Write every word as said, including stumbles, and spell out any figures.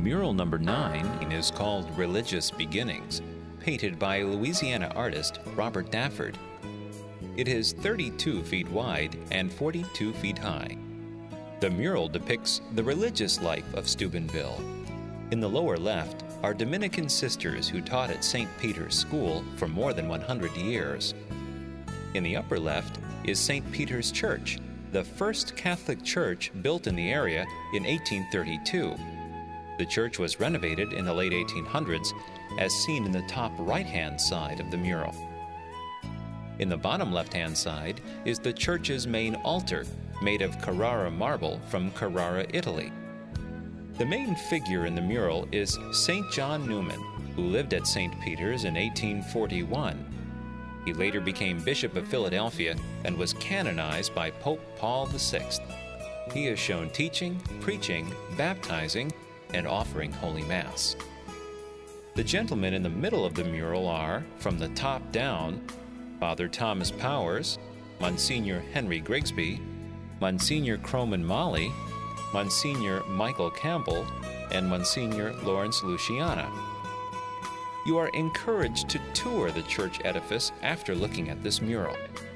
Mural number nine is called Religious Beginnings, painted by Louisiana artist Robert Dafford. It is thirty-two feet wide and forty-two feet high. The mural depicts the religious life of Steubenville. In the lower left are Dominican sisters who taught at Saint Peter's School for more than one hundred years. In the upper left is Saint Peter's Church, the first Catholic church built in the area in eighteen thirty-two. The church was renovated in the late eighteen hundreds, as seen in the top right-hand side of the mural. In the bottom left-hand side is the church's main altar, made of Carrara marble from Carrara, Italy. The main figure in the mural is Saint John Newman, who lived at Saint Peter's in eighteen forty-one. He later became Bishop of Philadelphia and was canonized by Pope Paul the Sixth. He is shown teaching, preaching, baptizing, and offering Holy Mass. The gentlemen in the middle of the mural are, from the top down, Father Thomas Powers, Monsignor Henry Grigsby, Monsignor Croman Molly, Monsignor Michael Campbell, and Monsignor Lawrence Luciana. You are encouraged to tour the church edifice after looking at this mural.